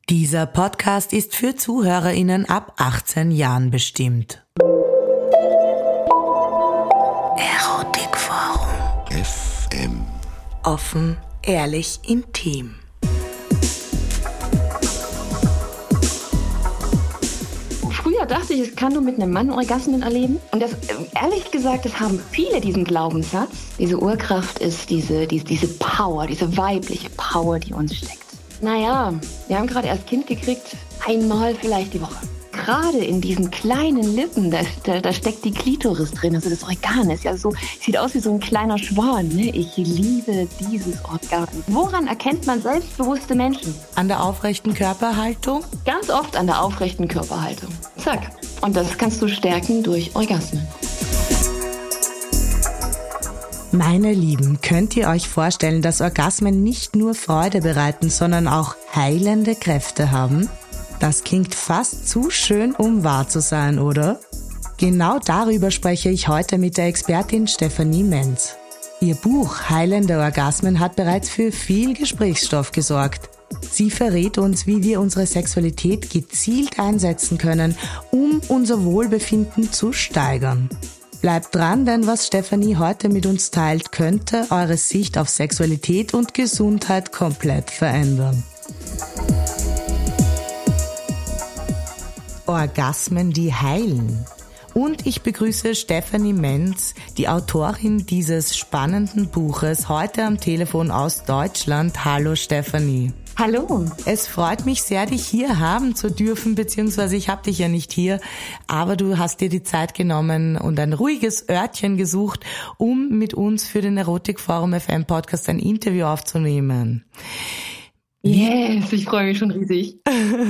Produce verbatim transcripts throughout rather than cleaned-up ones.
Dieser Podcast ist für ZuhörerInnen ab achtzehn Jahren bestimmt. Erotikforum. F M. Offen, ehrlich, intim. Früher dachte ich, es kann nur mit einem Mann Orgasmen erleben. Und das, ehrlich gesagt, das haben viele diesen Glaubenssatz. Diese Urkraft ist diese, diese, diese Power, diese weibliche Power, die uns steckt. Naja, wir haben gerade erst Kind gekriegt, einmal vielleicht die Woche. Gerade in diesen kleinen Lippen, da, da, da steckt die Klitoris drin, also das Organ ist ja so, sieht aus wie so ein kleiner Schwan, ne? Ich liebe dieses Organ. Woran erkennt man selbstbewusste Menschen? An der aufrechten Körperhaltung? Ganz oft an der aufrechten Körperhaltung. Zack. Und das kannst du stärken durch Orgasmen. Meine Lieben, könnt ihr euch vorstellen, dass Orgasmen nicht nur Freude bereiten, sondern auch heilende Kräfte haben? Das klingt fast zu schön, um wahr zu sein, oder? Genau darüber spreche ich heute mit der Expertin Stefanie Menz. Ihr Buch Heilende Orgasmen hat bereits für viel Gesprächsstoff gesorgt. Sie verrät uns, wie wir unsere Sexualität gezielt einsetzen können, um unser Wohlbefinden zu steigern. Bleibt dran, denn was Stefanie heute mit uns teilt, könnte eure Sicht auf Sexualität und Gesundheit komplett verändern. Orgasmen, die heilen. Und ich begrüße Stefanie Menz, die Autorin dieses spannenden Buches, heute am Telefon aus Deutschland. Hallo Stefanie. Hallo. Es freut mich sehr, dich hier haben zu dürfen, beziehungsweise ich habe dich ja nicht hier, aber du hast dir die Zeit genommen und ein ruhiges Örtchen gesucht, um mit uns für den Erotikforum F M Podcast ein Interview aufzunehmen. Yes, ich freue mich schon riesig.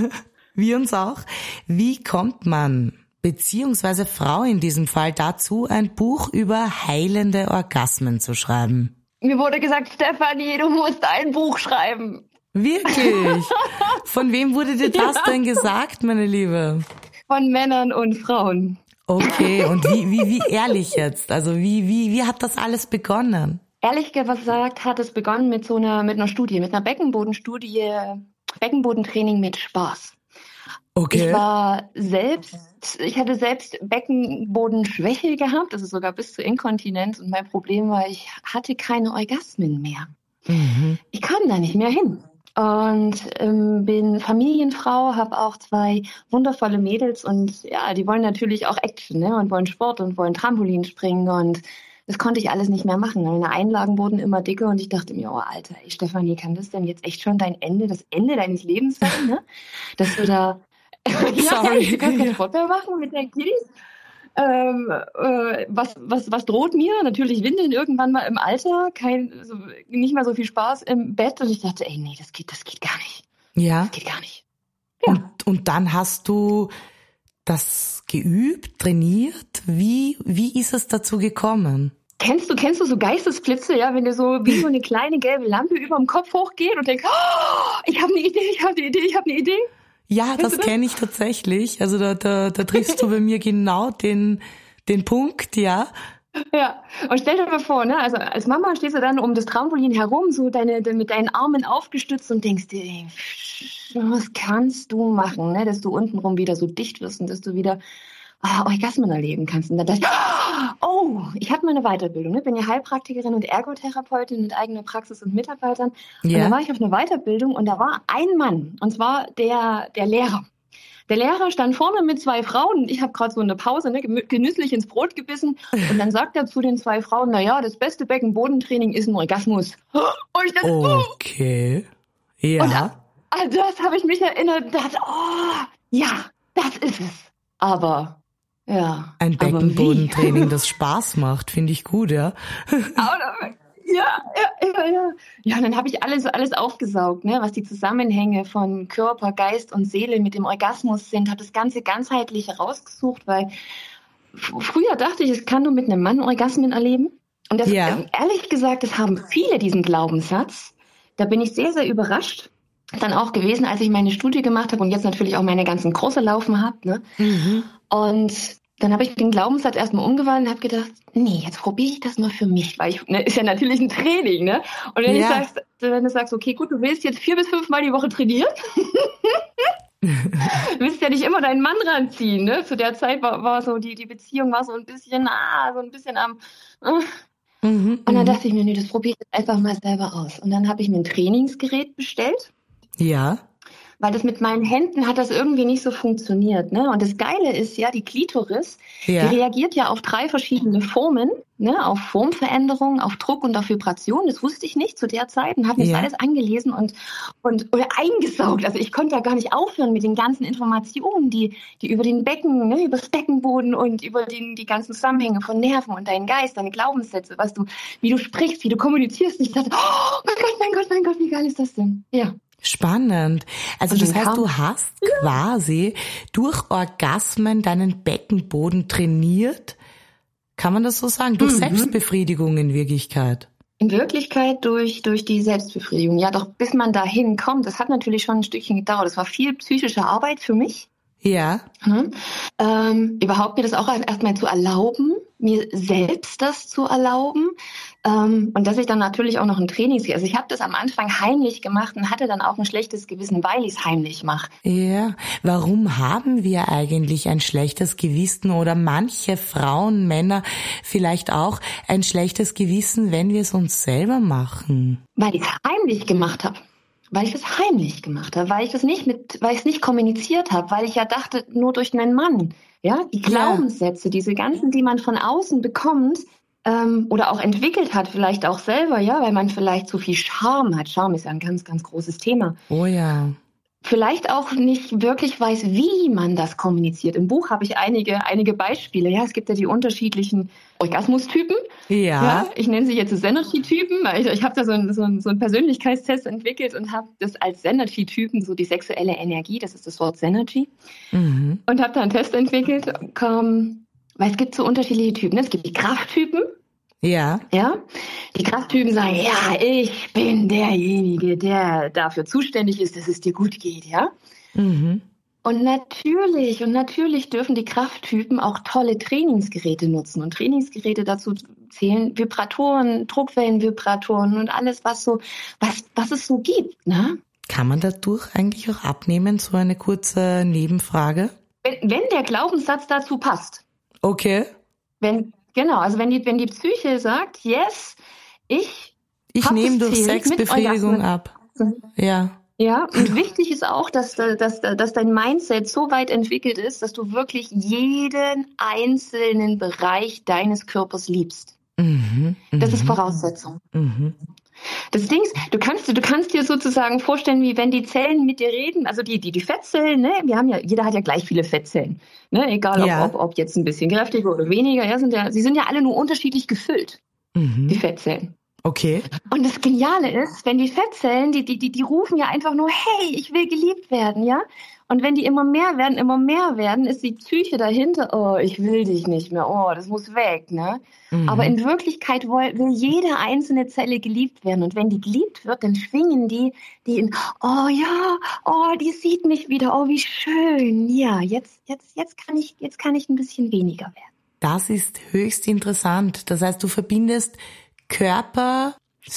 Wir uns auch. Wie kommt man, beziehungsweise Frau in diesem Fall, dazu, ein Buch über heilende Orgasmen zu schreiben? Mir wurde gesagt, Stefanie, du musst ein Buch schreiben. Wirklich? Von wem wurde dir das denn gesagt, meine Liebe? Von Männern und Frauen. Okay, und wie, wie, wie ehrlich jetzt? Also wie, wie, wie hat das alles begonnen? Ehrlich gesagt hat es begonnen mit so einer, mit einer Studie, mit einer Beckenbodenstudie, Beckenbodentraining mit Spaß. Okay. Ich war selbst, ich hatte selbst Beckenbodenschwäche gehabt, also sogar bis zur Inkontinenz, und mein Problem war, ich hatte keine Orgasmen mehr. Mhm. Ich kam da nicht mehr hin. Und ähm, bin Familienfrau, habe auch zwei wundervolle Mädels und ja, die wollen natürlich auch Action, ne? Und wollen Sport und wollen Trampolin springen, und das konnte ich alles nicht mehr machen. Meine Einlagen wurden immer dicker und ich dachte mir, oh Alter, ey, Stefanie, kann das denn jetzt echt schon dein Ende, das Ende deines Lebens sein, ne? Dass du da, Sorry. ja, du kannst keinen Sport mehr machen mit deinen Kiddies. Ähm, äh, was, was, was droht mir? Natürlich Windeln irgendwann mal im Alter, kein, also nicht mehr so viel Spaß im Bett. Und ich dachte, ey, nee, das geht, das geht gar nicht. Ja. Das geht gar nicht. Ja. Und, und dann hast du das geübt, trainiert. Wie, wie ist es dazu gekommen? Kennst du, kennst du so Geistesblitze, ja, wenn dir so wie so eine kleine gelbe Lampe über dem Kopf hochgeht und denkst, oh, ich habe eine Idee, ich habe eine Idee, ich habe eine Idee? Ja, das kenne ich tatsächlich. Also da, da, da triffst du bei mir genau den, den Punkt, ja. Ja, und stell dir mal vor, ne, also als Mama stehst du dann um das Trampolin herum, so deine, mit deinen Armen aufgestützt und denkst dir, ey, was kannst du machen, ne, dass du untenrum wieder so dicht wirst und dass du wieder ah, Orgasmen erleben kannst. Und dann dachte ich, oh, ich habe mal eine Weiterbildung, ne, bin ja Heilpraktikerin und Ergotherapeutin mit eigener Praxis und Mitarbeitern. Ja. Und da war ich auf einer Weiterbildung und da war ein Mann, und zwar der, der Lehrer. Der Lehrer stand vorne mit zwei Frauen und ich habe gerade so eine Pause, ne, genüsslich ins Brot gebissen, und dann sagt er zu den zwei Frauen, na ja, das beste Beckenbodentraining ist ein Orgasmus. Und ich dachte, okay. Ja. Und an an das habe ich mich erinnert und dachte, oh, ja, das ist es. Aber, ja. Ein aber Beckenbodentraining, wie? das Spaß macht, finde ich gut, ja. Aber, ja, ja, ja, ja. Ja, und dann habe ich alles, alles aufgesaugt, ne, was die Zusammenhänge von Körper, Geist und Seele mit dem Orgasmus sind, habe das Ganze ganzheitlich herausgesucht, weil f- früher dachte ich, es kann nur mit einem Mann Orgasmen erleben. Und das, Ja. ähm, ehrlich gesagt, das haben viele diesen Glaubenssatz. Da bin ich sehr, sehr überrascht dann auch gewesen, als ich meine Studie gemacht habe und jetzt natürlich auch meine ganzen Kurse laufen habe, ne. Mhm. Und dann habe ich den Glaubenssatz erstmal umgewandelt und habe gedacht, nee, jetzt probiere ich das mal für mich, weil ich, ne, ist ja natürlich ein Training, ne? Und wenn, Ja. ich sagst, wenn du sagst, okay, gut, du willst jetzt vier bis fünf Mal die Woche trainieren, Du willst ja nicht immer deinen Mann ranziehen, ne? Zu der Zeit war, war so, die, die Beziehung war so ein bisschen, ah, so ein bisschen am, äh. Mhm, Und dann mhm. dachte ich mir, nee, das probiere ich jetzt einfach mal selber aus. Und dann habe ich mir ein Trainingsgerät bestellt. Ja. Weil das mit meinen Händen hat das irgendwie nicht so funktioniert, ne? Und das Geile ist ja, die Klitoris, Ja. die reagiert ja auf drei verschiedene Formen, ne? Auf Formveränderungen, auf Druck und auf Vibration. Das wusste ich nicht zu der Zeit und habe mir Ja. das alles angelesen und, und oder eingesaugt. Also ich konnte ja gar nicht aufhören mit den ganzen Informationen, die, die über den Becken, ne? Über das Beckenboden und über den, die ganzen Zusammenhänge von Nerven und deinen Geist, deine Glaubenssätze, was du, wie du sprichst, wie du kommunizierst. Ich dachte, oh mein Gott, mein Gott, mein Gott, wie geil ist das denn? Ja. Spannend. Also Und das dann heißt, kam- du hast quasi durch Orgasmen deinen Beckenboden trainiert. Kann man das so sagen? Durch Mhm. Selbstbefriedigung in Wirklichkeit. In Wirklichkeit durch, durch die Selbstbefriedigung. Ja, doch bis man dahin kommt, das hat natürlich schon ein Stückchen gedauert. Das war viel psychische Arbeit für mich. Ja. Ne? Ähm, überhaupt mir das auch erstmal zu erlauben, mir selbst das zu erlauben. Ähm, und dass ich dann natürlich auch noch ein Trainings... Also ich habe das am Anfang heimlich gemacht und hatte dann auch ein schlechtes Gewissen, weil ich es heimlich mache. Ja. Warum haben wir eigentlich ein schlechtes Gewissen oder manche Frauen, Männer vielleicht auch ein schlechtes Gewissen, wenn wir es uns selber machen? Weil ich es heimlich gemacht habe. Weil ich es heimlich gemacht habe, weil ich es nicht mit, weil ich es nicht kommuniziert habe, weil ich ja dachte, nur durch meinen Mann, ja, die Glaubenssätze, diese ganzen, die man von außen bekommt, ähm, oder auch entwickelt hat, vielleicht auch selber, ja, weil man vielleicht zu viel Scham hat. Scham ist ja ein ganz, ganz großes Thema. Oh ja. Vielleicht auch nicht wirklich weiß, wie man das kommuniziert. Im Buch habe ich einige, einige Beispiele. Ja, es gibt ja die unterschiedlichen Orgasmustypen. Ja. Ja, ich nenne sie jetzt Synergy-Typen. Ich, ich habe da so einen, so, einen, so einen Persönlichkeitstest entwickelt und habe das als Synergy-Typen, so die sexuelle Energie, das ist das Wort Synergy, Mhm. und habe da einen Test entwickelt, ähm, weil es gibt so unterschiedliche Typen. Es gibt die Krafttypen. Ja. Ja, die Krafttypen sagen, ja, ich bin derjenige, der dafür zuständig ist, dass es dir gut geht, ja. Mhm. Und natürlich, und natürlich dürfen die Krafttypen auch tolle Trainingsgeräte nutzen. Und Trainingsgeräte dazu zählen Vibratoren, Druckwellenvibratoren und alles, was so, was, was es so gibt, ne? Kann man dadurch eigentlich auch abnehmen? So eine kurze Nebenfrage. Wenn, wenn der Glaubenssatz dazu passt. Okay. Wenn, genau, also wenn die, wenn die Psyche sagt, yes, ich Ich hab nehme das durch Ziel, mit Sexbefriedigung Orgasmen- ab. Ja. Ja, und wichtig ist auch, dass, dass, dass dein Mindset so weit entwickelt ist, dass du wirklich jeden einzelnen Bereich deines Körpers liebst. Mhm. Das ist Mhm. Voraussetzung. Mhm. Das Ding ist, du kannst, du kannst dir sozusagen vorstellen, wie wenn die Zellen mit dir reden, also die, die, die Fettzellen, ne, wir haben ja, jeder hat ja gleich viele Fettzellen, ne, egal ob, Ja. ob, ob jetzt ein bisschen kräftiger oder weniger, ja, sind ja, sie sind ja alle nur unterschiedlich gefüllt, die Mhm. Fettzellen. Okay. Und das Geniale ist, wenn die Fettzellen, die, die, die, die rufen ja einfach nur, hey, ich will geliebt werden, ja? Und wenn die immer mehr werden, immer mehr werden, ist die Psyche dahinter, oh, ich will dich nicht mehr, oh, das muss weg, ne? Mhm. Aber in Wirklichkeit will, will jede einzelne Zelle geliebt werden. Und wenn die geliebt wird, dann schwingen die, die in, oh ja, oh, die sieht mich wieder, oh, wie schön, ja, jetzt, jetzt, jetzt kann ich, jetzt kann ich ein bisschen weniger werden. Das ist höchst interessant. Das heißt, du verbindest Körper,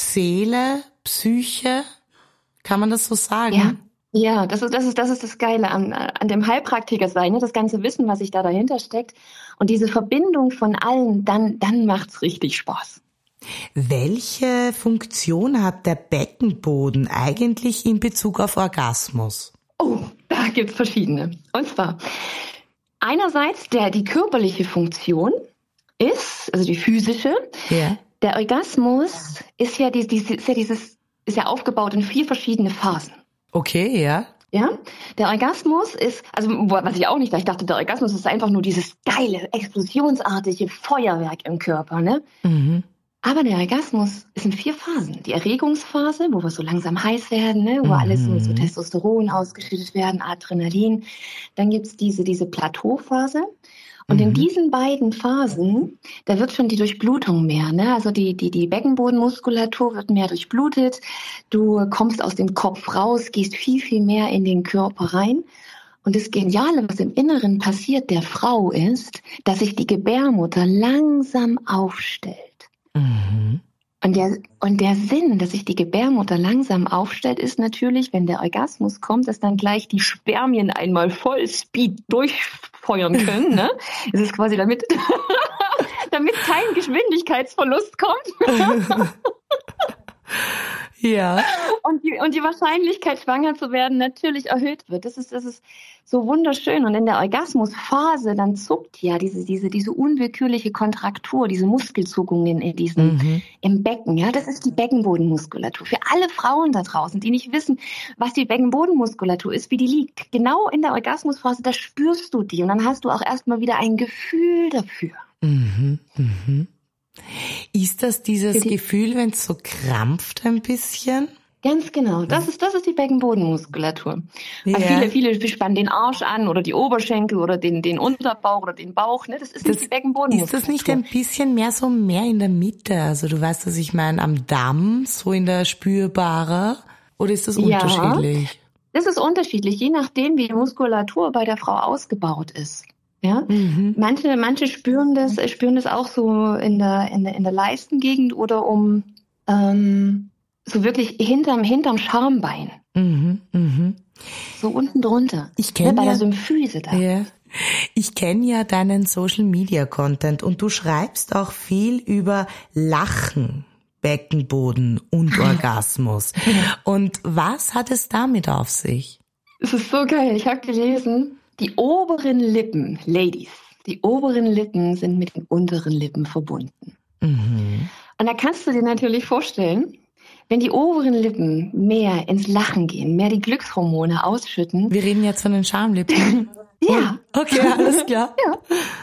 Seele, Psyche. Kann man das so sagen? Ja. Ja, das ist, das ist, das ist das Geile an, an dem Heilpraktiker sein, ne? Das ganze Wissen, was sich da dahinter steckt. Und diese Verbindung von allen, dann, dann macht's richtig Spaß. Welche Funktion hat der Beckenboden eigentlich in Bezug auf Orgasmus? Oh, da gibt's verschiedene. Und zwar, einerseits der, die körperliche Funktion ist, also die physische, Ja. der Orgasmus ist ja, die, die, ist ja dieses, ist ja aufgebaut in vier verschiedene Phasen. Okay, ja. Ja, der Orgasmus ist, also was ich auch nicht, ich dachte, der Orgasmus ist einfach nur dieses geile, explosionsartige Feuerwerk im Körper, ne? Mhm. Aber der Orgasmus ist in vier Phasen. Die Erregungsphase, wo wir so langsam heiß werden, ne? Wo Mhm. alles so, so Testosteron ausgeschüttet werden, Adrenalin. Dann gibt's diese, diese Plateauphase. Und Mhm. in diesen beiden Phasen, da wird schon die Durchblutung mehr, ne? Also die, die, die Beckenbodenmuskulatur wird mehr durchblutet. Du kommst aus dem Kopf raus, gehst viel, viel mehr in den Körper rein. Und das Geniale, was im Inneren passiert der Frau ist, dass sich die Gebärmutter langsam aufstellt. Mhm. Und der, und der Sinn, dass sich die Gebärmutter langsam aufstellt, ist natürlich, wenn der Orgasmus kommt, dass dann gleich die Spermien einmal voll Speed durchfeuern können. Ne? Es ist quasi damit, damit kein Geschwindigkeitsverlust kommt. Ja. Und die, und die Wahrscheinlichkeit, schwanger zu werden, natürlich erhöht wird. Das ist, das ist so wunderschön. Und in der Orgasmusphase, dann zuckt ja diese, diese, diese unwillkürliche Kontraktur, diese Muskelzuckungen in diesem, mhm. im Becken. Ja, das ist die Beckenbodenmuskulatur. Für alle Frauen da draußen, die nicht wissen, was die Beckenbodenmuskulatur ist, wie die liegt. Genau in der Orgasmusphase, da spürst du die. Und dann hast du auch erstmal wieder ein Gefühl dafür. Mhm, mhm. Ist das dieses Gefühl, wenn es so krampft ein bisschen? Ganz genau. Das ist, das ist die Beckenbodenmuskulatur. Ja. Viele, viele spannen den Arsch an oder die Oberschenkel oder den, den Unterbauch oder den Bauch. Ne? Das ist das, nicht die Beckenbodenmuskulatur. Ist das nicht ein bisschen mehr so mehr in der Mitte? Also du weißt, was ich meine, am Damm, so in der spürbarer? Oder ist das unterschiedlich? Ja, das ist unterschiedlich, je nachdem, wie die Muskulatur bei der Frau ausgebaut ist. Ja, mhm. manche, manche spüren das, spüren das auch so in der, in der, in der Leistengegend oder um, ähm, so wirklich hinterm, hinterm Schambein. Mhm, mhm. So unten drunter. Ich kenne ne, bei ja, der Symphyse da. Ja. Ich kenne ja deinen Social Media Content und du schreibst auch viel über Lachen, Beckenboden und Orgasmus. Und was hat es damit auf sich? Es ist so geil. Ich habe gelesen, die oberen Lippen, Ladies, die oberen Lippen sind mit den unteren Lippen verbunden. Mhm. Und da kannst du dir natürlich vorstellen, wenn die oberen Lippen mehr ins Lachen gehen, mehr die Glückshormone ausschütten. Wir reden jetzt von den Schamlippen. Ja. Okay, alles klar. Ja.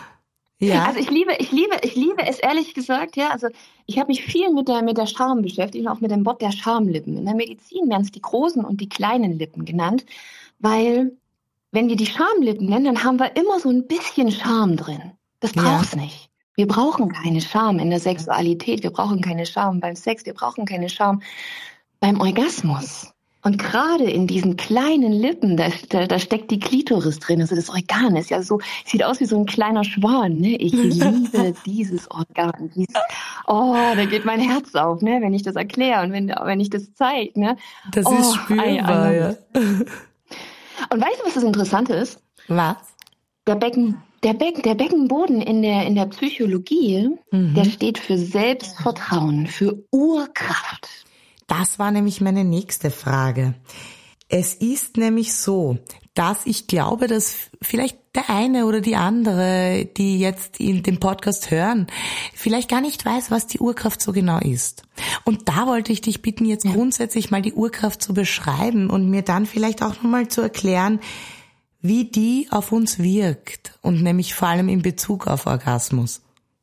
Ja. Also ich liebe, ich liebe, ich liebe es ehrlich gesagt, ja. Also ich habe mich viel mit der mit der Scham beschäftigt und auch mit dem Wort der Schamlippen. In der Medizin werden es die großen und die kleinen Lippen genannt, weil wenn wir die Schamlippen nennen, dann haben wir immer so ein bisschen Scham drin. Das braucht's ja. nicht. Wir brauchen keine Scham in der Sexualität. Wir brauchen keine Scham beim Sex. Wir brauchen keine Scham beim Orgasmus. Und gerade in diesen kleinen Lippen, da, da, da steckt die Klitoris drin. Also das Organ ist ja so, sieht aus wie so ein kleiner Schwan. Ne? Ich liebe dieses Organ. Dieses, oh, da geht mein Herz auf, ne? Wenn ich das erkläre und wenn, wenn ich das zeige. Ne? Das oh, ist spürbar, ja. Und weißt du, was das Interessante ist? Was? Der Becken, der Becken, der Beckenboden in der, in der Psychologie, mhm. der steht für Selbstvertrauen, für Urkraft. Das war nämlich meine nächste Frage. Es ist nämlich so, dass ich glaube, dass vielleicht der eine oder die andere, die jetzt in dem Podcast hören, vielleicht gar nicht weiß, was die Urkraft so genau ist. Und da wollte ich dich bitten, jetzt ja. grundsätzlich mal die Urkraft zu beschreiben und mir dann vielleicht auch nochmal zu erklären, wie die auf uns wirkt und nämlich vor allem in Bezug auf Orgasmus.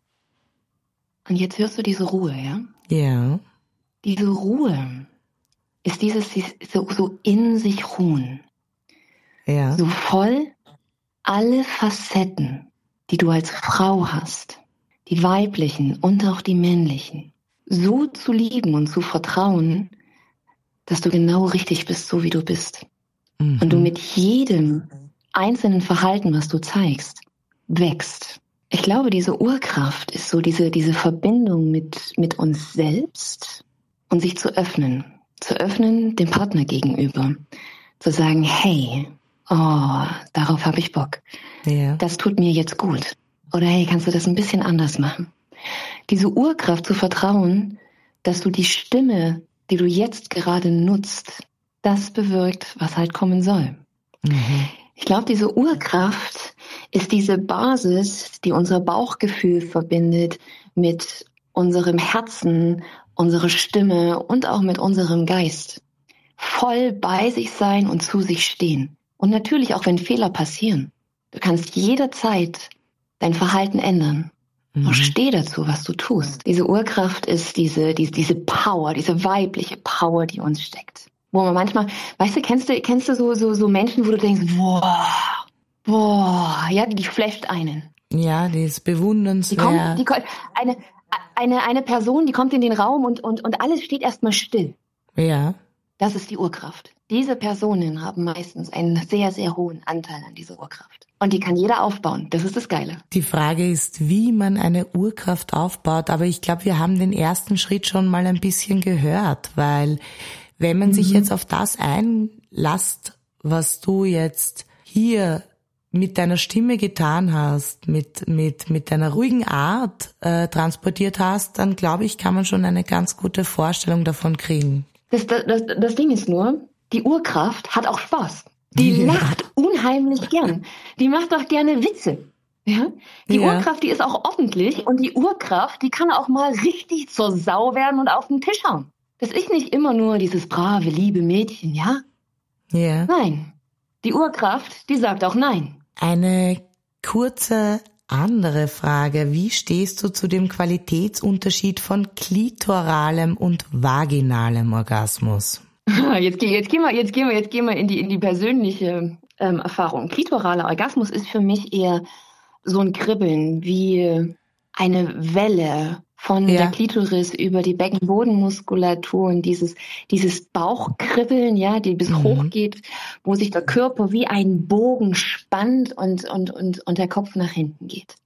Und jetzt hörst du diese Ruhe, ja? Ja. Diese Ruhe ist dieses so, so in sich ruhen. Ja. So voll alle Facetten, die du als Frau hast, die weiblichen und auch die männlichen, so zu lieben und zu vertrauen, dass du genau richtig bist, so wie du bist. Mhm. Und du mit jedem einzelnen Verhalten, was du zeigst, wächst. Ich glaube, diese Urkraft ist so diese, diese Verbindung mit, mit uns selbst und sich zu öffnen, zu öffnen dem Partner gegenüber, zu sagen, hey, oh, darauf habe ich Bock. Ja. Das tut mir jetzt gut. Oder hey, kannst du das ein bisschen anders machen? Diese Urkraft zu vertrauen, dass du die Stimme, die du jetzt gerade nutzt, das bewirkt, was halt kommen soll. Mhm. Ich glaube, diese Urkraft ist diese Basis, die unser Bauchgefühl verbindet mit unserem Herzen, unserer Stimme und auch mit unserem Geist. Voll bei sich sein und zu sich stehen. Und natürlich auch, wenn Fehler passieren. Du kannst jederzeit dein Verhalten ändern. Mhm. Und steh dazu, was du tust. Diese Urkraft ist diese, diese, diese Power, diese weibliche Power, die uns steckt. Wo man manchmal, weißt du, kennst du, kennst du so, so, so Menschen, wo du denkst, boah, boah, ja, die flasht einen. Ja, die ist bewundernswert. Die kommt, die kommt, eine, eine, eine Person, die kommt in den Raum und, und, und alles steht erstmal still. Ja. Das ist die Urkraft. Die diese Personen haben meistens einen sehr, sehr hohen Anteil an dieser Urkraft. Und die kann jeder aufbauen. Das ist das Geile. Die Frage ist, wie man eine Urkraft aufbaut. Aber ich glaube, wir haben den ersten Schritt schon mal ein bisschen gehört, weil wenn man mhm. sich jetzt auf das einlässt, was du jetzt hier mit deiner Stimme getan hast, mit mit mit deiner ruhigen Art äh, transportiert hast, dann glaube ich, kann man schon eine ganz gute Vorstellung davon kriegen. Das, das, das Ding ist nur, die Urkraft hat auch Spaß. Die ja. lacht unheimlich gern. Die macht doch gerne Witze. Ja? Die ja. Urkraft, die ist auch ordentlich und die Urkraft, die kann auch mal richtig zur Sau werden und auf den Tisch hauen. Das ist nicht immer nur dieses brave, liebe Mädchen, ja? Ja. Nein. Die Urkraft, die sagt auch nein. Eine kurze andere Frage. Wie stehst du zu dem Qualitätsunterschied von klitoralem und vaginalem Orgasmus? Jetzt, jetzt gehen wir, jetzt gehen wir, jetzt gehen wir in die, in die persönliche ähm, Erfahrung. Klitoraler Orgasmus ist für mich eher so ein Kribbeln, wie eine Welle von ja. der Klitoris über die Beckenbodenmuskulatur und dieses, dieses Bauchkribbeln, ja, die bis mhm. hoch geht, wo sich der Körper wie ein Bogen spannt und, und, und, und der Kopf nach hinten geht.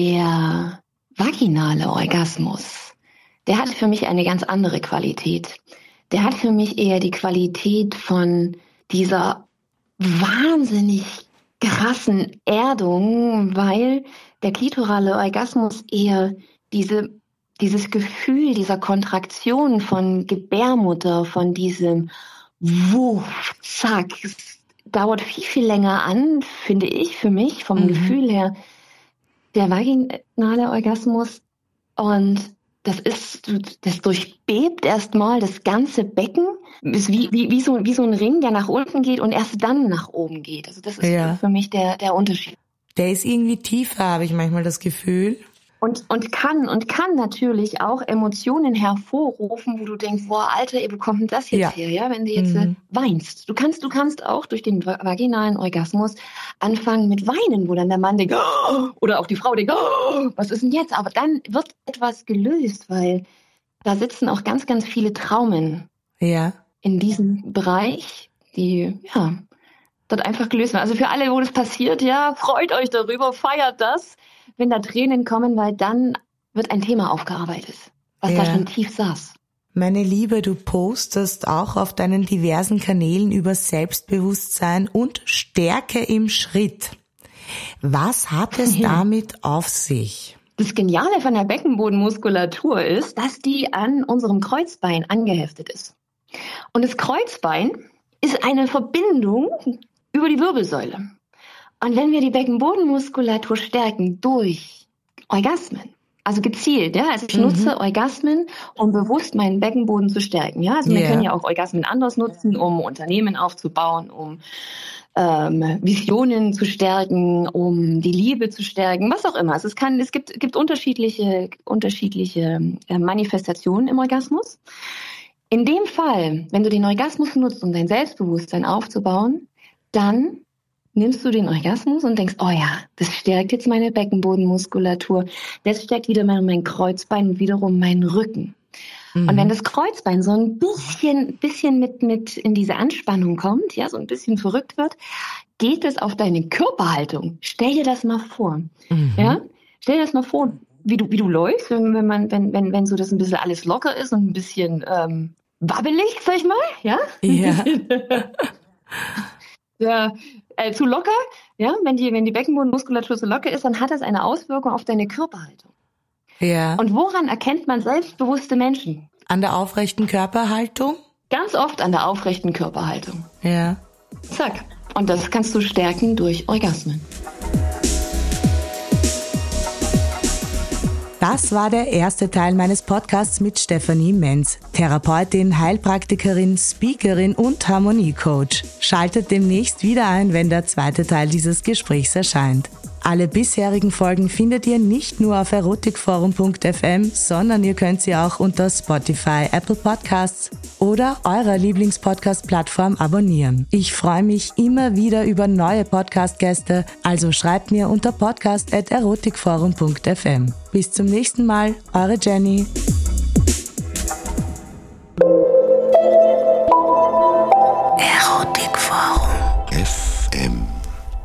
Der vaginale Orgasmus, der hat für mich eine ganz andere Qualität. Der hat für mich eher die Qualität von dieser wahnsinnig krassen Erdung, weil der klitorale Orgasmus eher diese, dieses Gefühl dieser Kontraktion von Gebärmutter, von diesem Wuff, zack, es dauert viel, viel länger an, finde ich, für mich, vom mhm. Gefühl her, der vaginale Orgasmus. Und das ist, das durchbebt erstmal das ganze Becken. Ist wie, wie, wie so, wie so ein Ring, der nach unten geht und erst dann nach oben geht. Also das ist ja. für mich der, der Unterschied. Der ist irgendwie tiefer, habe ich manchmal das Gefühl. Und, und kann, und kann natürlich auch Emotionen hervorrufen, wo du denkst, boah, Alter, ihr bekommt denn das jetzt ja. her, ja, wenn du jetzt mhm. weinst. Du kannst, du kannst auch durch den vaginalen Orgasmus anfangen mit Weinen, wo dann der Mann denkt, oh, oder auch die Frau denkt, oh, was ist denn jetzt? Aber dann wird etwas gelöst, weil da sitzen auch ganz, ganz viele Traumen ja. in diesem Bereich, die, ja, dort einfach gelöst werden. Also für alle, wo das passiert, ja, freut euch darüber, feiert das, wenn da Tränen kommen, weil dann wird ein Thema aufgearbeitet, was ja. da schon tief saß. Meine Liebe, du postest auch auf deinen diversen Kanälen über Selbstbewusstsein und Stärke im Schritt. Was hat es ja. damit auf sich? Das Geniale von der Beckenbodenmuskulatur ist, dass die an unserem Kreuzbein angeheftet ist. Und das Kreuzbein ist eine Verbindung über die Wirbelsäule. Und wenn wir die Beckenbodenmuskulatur stärken durch Orgasmen, also gezielt, ja, also ich mhm. nutze Orgasmen, um bewusst meinen Beckenboden zu stärken, ja, also wir yeah. können ja auch Orgasmen anders nutzen, um Unternehmen aufzubauen, um ähm, Visionen zu stärken, um die Liebe zu stärken, was auch immer. Also es kann, es gibt, gibt unterschiedliche, unterschiedliche äh, Manifestationen im Orgasmus. In dem Fall, wenn du den Orgasmus nutzt, um dein Selbstbewusstsein aufzubauen, dann nimmst du den Orgasmus und denkst, oh ja, das stärkt jetzt meine Beckenbodenmuskulatur, das stärkt wieder mein, mein Kreuzbein und wiederum meinen Rücken. Mhm. Und wenn das Kreuzbein so ein bisschen, bisschen mit, mit in diese Anspannung kommt, ja, so ein bisschen verrückt wird, geht es auf deine Körperhaltung. Stell dir das mal vor. Mhm. Ja? Stell dir das mal vor, wie du, wie du läufst, wenn, wenn man, wenn, wenn, wenn so das ein bisschen alles locker ist und ein bisschen ähm, wabbelig, sag ich mal, ja? Ja. ja. Äh, zu locker, ja, wenn die, wenn die Beckenbodenmuskulatur zu locker ist, dann hat das eine Auswirkung auf deine Körperhaltung. Ja. Und woran erkennt man selbstbewusste Menschen? An der aufrechten Körperhaltung? Ganz oft an der aufrechten Körperhaltung. Ja. Zack. Und das kannst du stärken durch Orgasmen. Das war der erste Teil meines Podcasts mit Stefanie Menz, Therapeutin, Heilpraktikerin, Speakerin und Harmoniecoach. Schaltet demnächst wieder ein, wenn der zweite Teil dieses Gesprächs erscheint. Alle bisherigen Folgen findet ihr nicht nur auf erotikforum punkt f m, sondern ihr könnt sie auch unter Spotify, Apple Podcasts oder eurer Lieblingspodcast-Plattform abonnieren. Ich freue mich immer wieder über neue Podcast-Gäste, also schreibt mir unter podcast at erotikforum punkt f m. Bis zum nächsten Mal, eure Jenny.